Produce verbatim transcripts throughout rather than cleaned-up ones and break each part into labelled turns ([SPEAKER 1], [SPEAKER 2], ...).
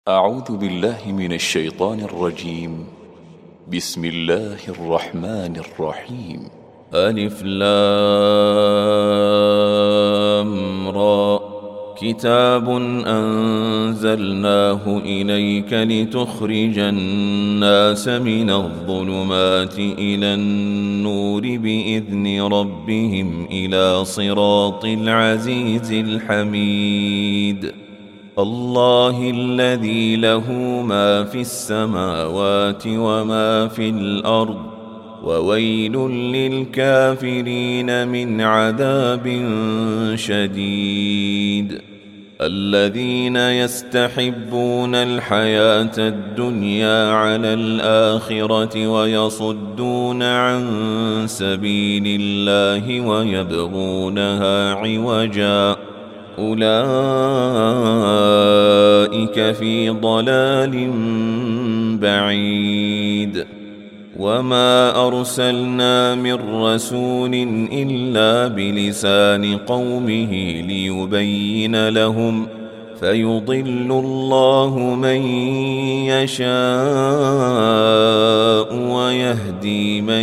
[SPEAKER 1] أعوذ بالله من الشيطان الرجيم. بسم الله الرحمن الرحيم.
[SPEAKER 2] ألف لام را كتاب أنزلناه إليك لتخرج الناس من الظلمات إلى النور بإذن ربهم إلى صراط العزيز الحميد. الله الذي له ما في السماوات وما في الأرض وويل للكافرين من عذاب شديد. الذين يستحبون الحياة الدنيا على الآخرة ويصدون عن سبيل الله ويبغونها عوجا أولئك في ضلال بعيد. وما أرسلنا من رسول إلا بلسان قومه ليبين لهم فيضل الله من يشاء ويهدي من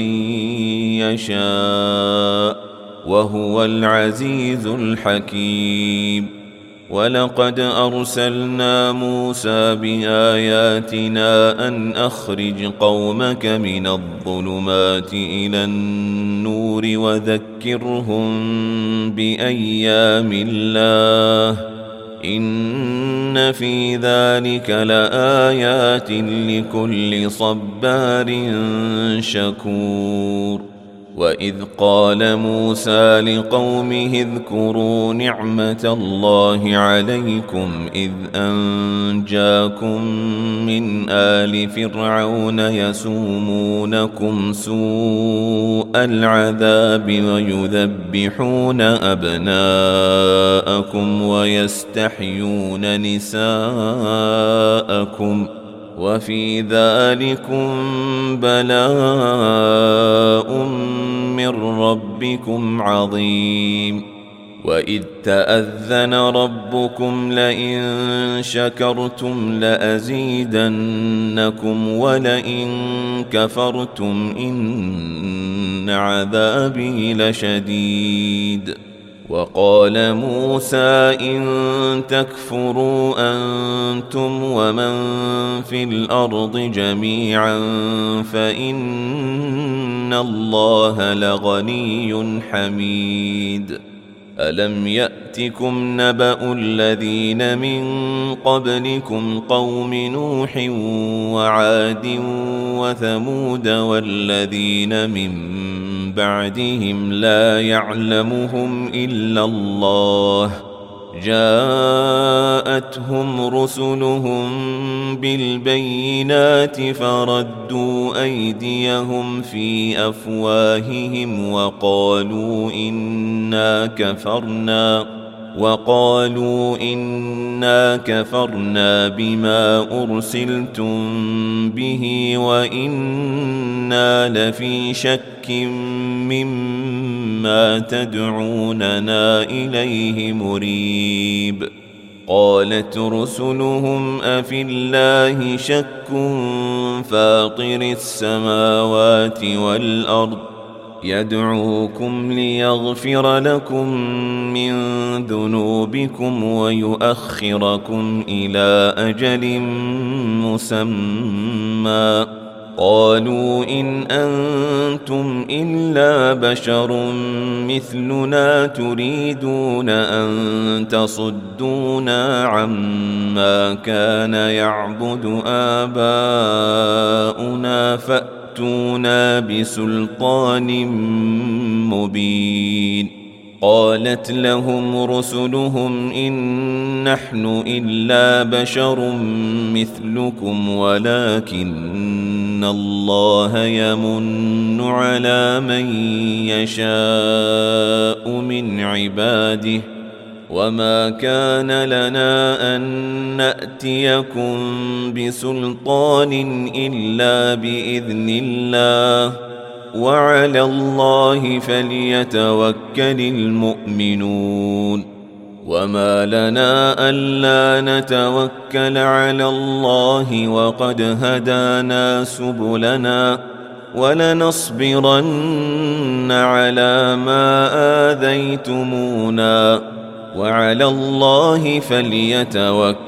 [SPEAKER 2] يشاء وهو العزيز الحكيم. ولقد أرسلنا موسى بآياتنا أن أخرج قومك من الظلمات إلى النور وذكرهم بأيام الله إن في ذلك لآيات لكل صبار شكور. وإذ قال موسى لقومه اذكروا نعمة الله عليكم إذ أنجاكم من آل فرعون يسومونكم سوء العذاب ويذبحون أبناءكم ويستحيون نساءكم وفي ذلكم بلاء من ربكم عظيم. وإذ تأذن ربكم لئن شكرتم لأزيدنكم ولئن كفرتم إن عذابي لشديد. وقال موسى إن تكفروا أنتم ومن في الأرض جميعا فإن الله لغني حميد. ألم يأتكم نبأ الذين من قبلكم قوم نوح وعاد وثمود والذين من بعدهم لا يعلمهم إلا الله جاءتهم رسلهم بالبينات فردوا أيديهم في أفواههم وقالوا إنا كفرنا وقالوا إنا كفرنا بما أرسلتم به وإنا لفي شك مما تدعوننا إليه مريب. قالت رسلهم أفي الله شك فاطر السماوات والأرض يدعوكم ليغفر لكم من ذنوبكم ويؤخركم إلى أجل مسمى قالوا إن أنتم إلا بشر مثلنا تريدون أن تصدونا عما كان يعبد آباؤنا فأتونا بسلطان مبين. قالت لهم رسلهم إن نحن إلا بشر مثلكم ولكن الله يمن على من يشاء من عباده وما كان لنا أن نأتيكم بسلطان إلا بإذن الله وعلى الله فليتوكل المؤمنون. وما لنا ألا نتوكل على الله وقد هدانا سبلنا ولنصبرن على ما آذيتمونا وعلى الله فليتوكل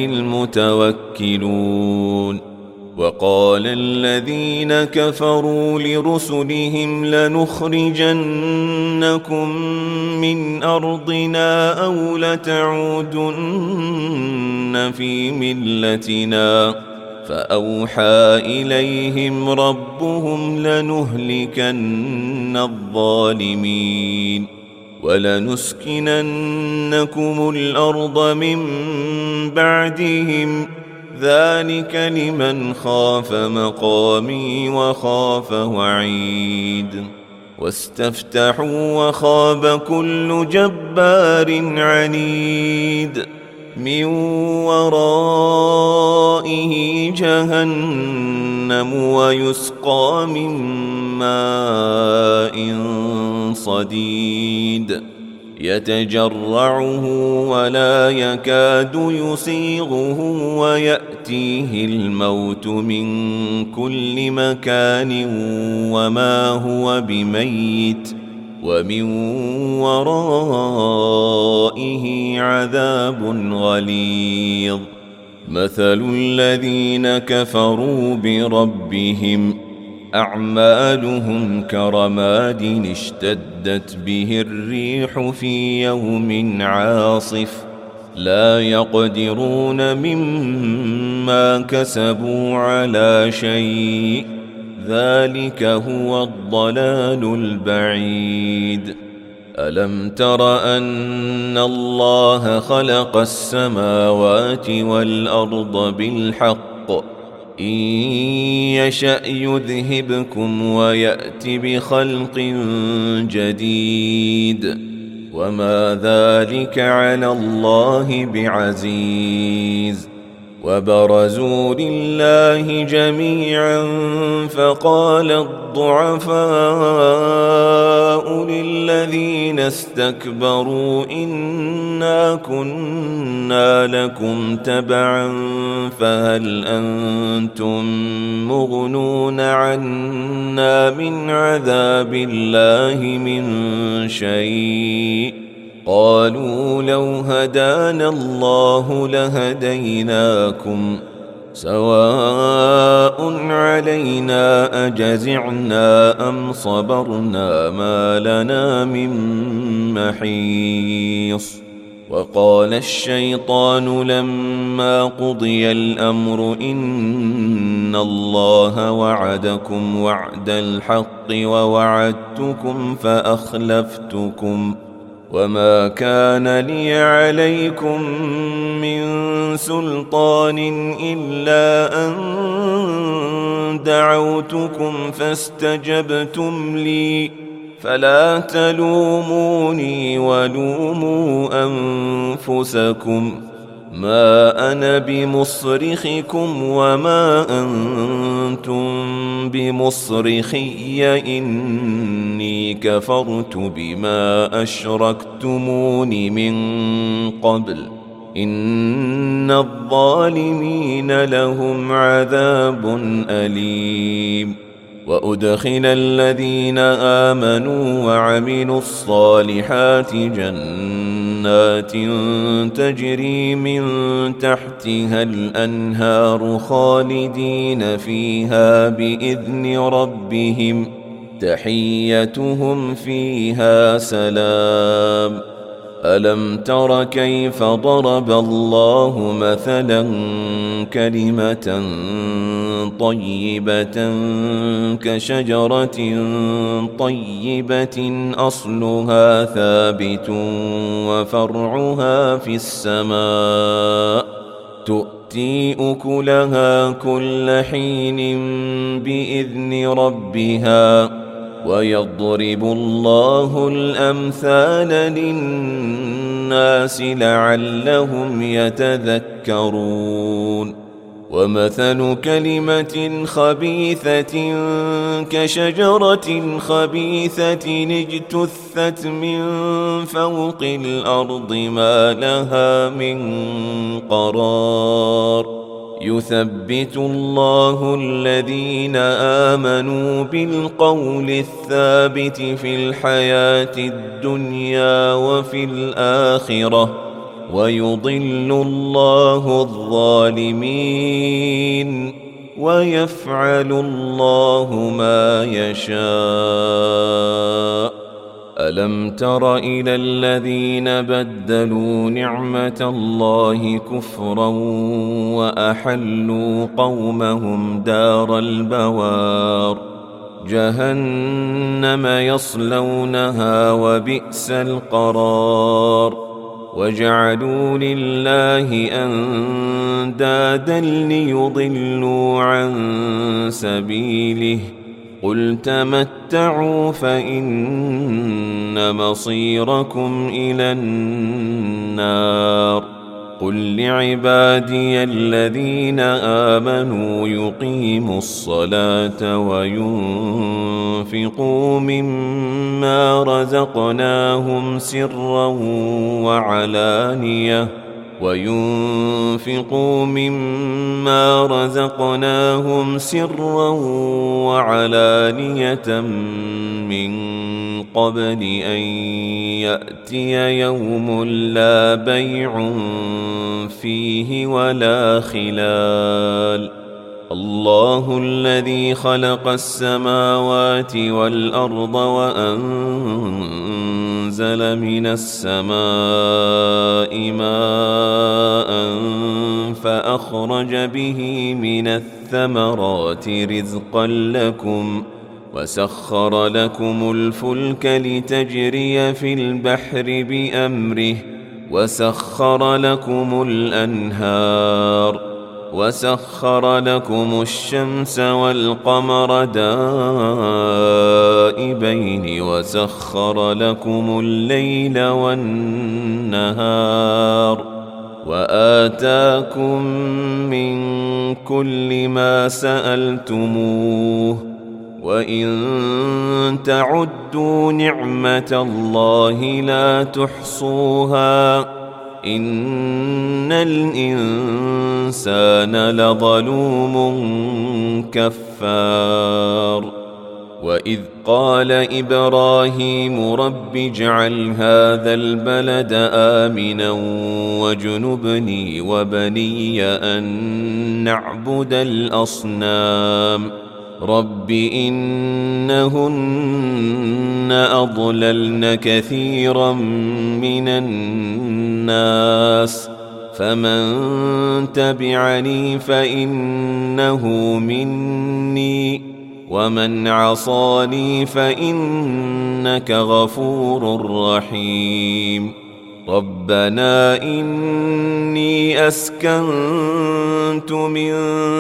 [SPEAKER 2] المتوكلون. وقال الذين كفروا لرسلهم لنخرجنكم من أرضنا أو لتعودن في ملتنا فأوحى إليهم ربهم لنهلكن الظالمين ولنسكننكم الأرض من بعدهم ذلك لمن خاف مقامي وخاف وعيد. واستفتحوا وخاب كل جبار عنيد من ورائه جهنم ويسقى من ماء صديد يتجرعه ولا يكاد يسيغه ويأتيه الموت من كل مكان وما هو بميت ومن ورائه عذاب غليظ. مثل الذين كفروا بربهم أعمالهم كرماد اشتدت به الريح في يوم عاصف لا يقدرون مما كسبوا على شيء ذلك هو الضلال البعيد. ألم تر أن الله خلق السماوات والأرض بالحق إن يشأ يذهبكم ويأت بخلق جديد وما ذلك على الله بعزيز. وبرزوا لله جميعا فقال الضعفاء للذين استكبروا إنا كنا لكم تبعا فهل أنتم مغنون عنا من عذاب الله من شيء قالوا لو هدانا الله لهديناكم سواء علينا أجزعنا أم صبرنا ما لنا من محيص. وقال الشيطان لما قضي الأمر إن الله وعدكم وعد الحق ووعدتكم فأخلفتكم وما كان لي عليكم من سلطان إلا أن دعوتكم فاستجبتم لي فلا تلوموني ولوموا أنفسكم ما أنا بمصرخكم وما أنتم بمصرخي إني كفرت بما أشركتمون من قبل إن الظالمين لهم عذاب أليم. وأدخل الذين آمنوا وعملوا الصالحات جنات تجري من تحتها الأنهار خالدين فيها بإذن ربهم تحيتهم فيها سلام. ألم تر كيف ضرب الله مثلا كلمة طيبة كشجرة طيبة أصلها ثابت وفرعها في السماء تؤتي أكلها كل حين بإذن ربها ويضرب الله الأمثال للناس لعلهم يتذكرون. ومثل كلمة خبيثة كشجرة خبيثة اجتثت من فوق الأرض ما لها من قرار يثبت الله الذين آمنوا بالقول الثابت في الحياة الدنيا وفي الآخرة ويضل الله الظالمين ويفعل الله ما يشاء. ألم تر إلى الذين بدلوا نعمة الله كفرا وأحلوا قومهم دار البوار جهنم يصلونها وبئس القرار وجعلوا لله أندادا ليضلوا عن سبيله قل تمتعوا فإن مصيركم إلى النار قل لعبادي الذين آمنوا يقيموا الصلاة وينفقوا مما رزقناهم سرا وعلانية وينفقوا مما رزقناهم سرا وعلانية من قبل أن يأتي يوم لا بيع فيه ولا خلال الله الذي خلق السماوات والأرض وأنزل من السماء ماء فأخرج به من الثمرات رزقا لكم وسخر لكم الفلك لتجري في البحر بأمره وسخر لكم الأنهار وسخر لكم الشمس والقمر دائبين وسخر لكم الليل والنهار وآتاكم من كل ما سألتموه وإن تعدوا نعمة الله لا تحصوها إن الإنسان لظلوم كفار وإذ قال إبراهيم رب اجعل هذا البلد آمنا واجنبني وبني أن نعبد الأصنام رب إنهن أضللن كثيرا من الناس فمن تبعني فإنه مني ومن عصاني فإنك غفور رحيم ربنا إني أسكنت من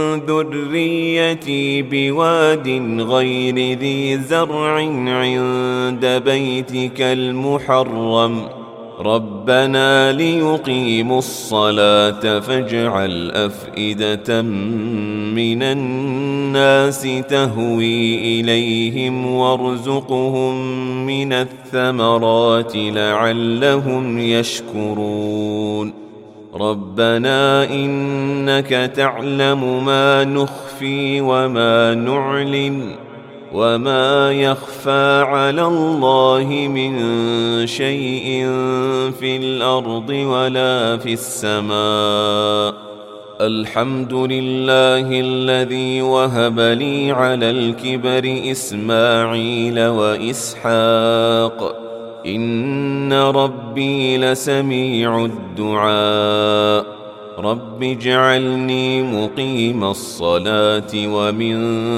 [SPEAKER 2] ذريتي بواد غير ذي زرع عند بيتك المحرم ربنا ليقيموا الصلاة فاجعل أفئدة من الناس تهوي إليهم وارزقهم من الثمرات لعلهم يشكرون ربنا إنك تعلم ما نخفي وما نعلن وما يخفى على الله من شيء في الأرض ولا في السماء الحمد لله الذي وهب لي على الكبر إسماعيل وإسحاق إن ربي لسميع الدعاء رب اجعلني مقيم الصلاة ومن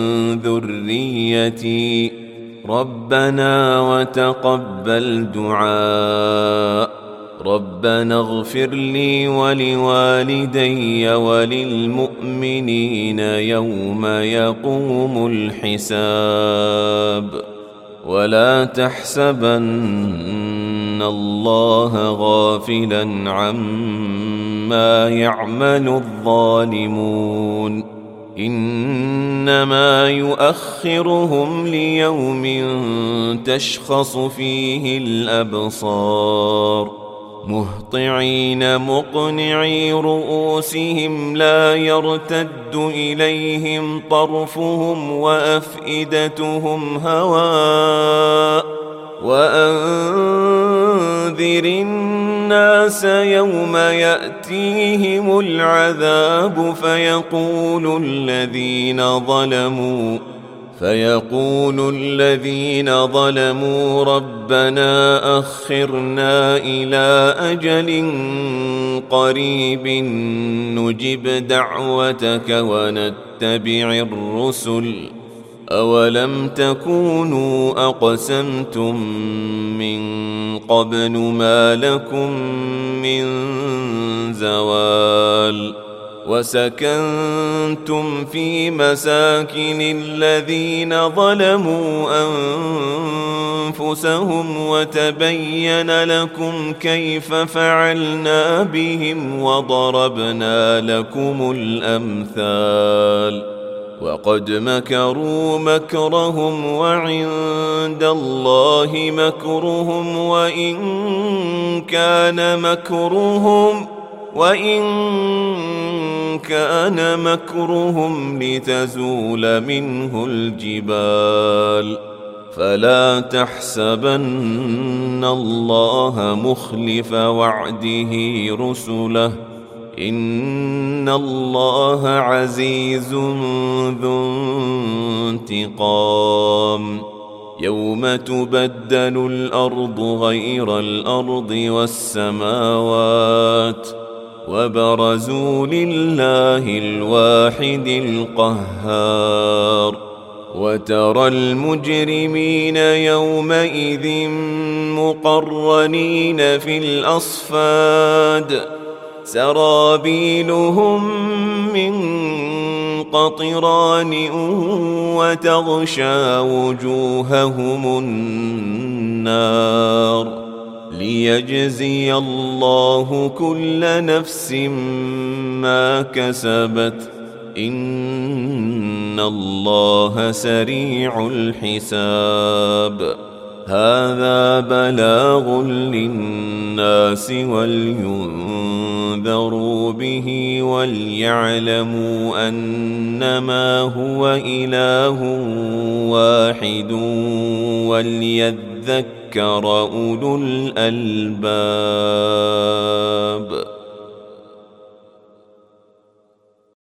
[SPEAKER 2] ذريتي ربنا وتقبل دعاء ربنا اغفر لي ولوالدي وللمؤمنين يوم يقوم الحساب ولا تحسبن الله غافلا عما يعمل الظالمون إنما يؤخرهم ليوم تشخص فيه الأبصار مهطعين مقنعي رؤوسهم لا يرتد إليهم طرفهم وأفئدتهم هواء وأنذر الناس يوم يأتيهم العذاب فيقول الذين ظلموا فيقول الذين ظلموا ربنا أخرنا إلى أجل قريب نجب دعوتك ونتبع الرسل أولم تكونوا أقسمتم من قبل ما لكم من زوال وسكنتم في مساكن الذين ظلموا أنفسهم وتبين لكم كيف فعلنا بهم وضربنا لكم الأمثال وقد مكروا مكرهم وعند الله مكرهم وإن كان مكرهم وإن كان مكرهم لتزول منه الجبال فلا تحسبن الله مخلف وعده رسله إن الله عزيز ذو انتقام يوم تبدل الأرض غير الأرض والسماوات وبرزوا لله الواحد القهار وترى المجرمين يومئذ مقرنين في الأصفاد سرابيلهم من قطران وتغشى وجوههم النار ليجزي الله كل نفس ما كسبت إن الله سريع الحساب هذا بلاغ للناس ولينذروا به وليعلموا أنما هو إله واحد وليذكر أولو الألباب.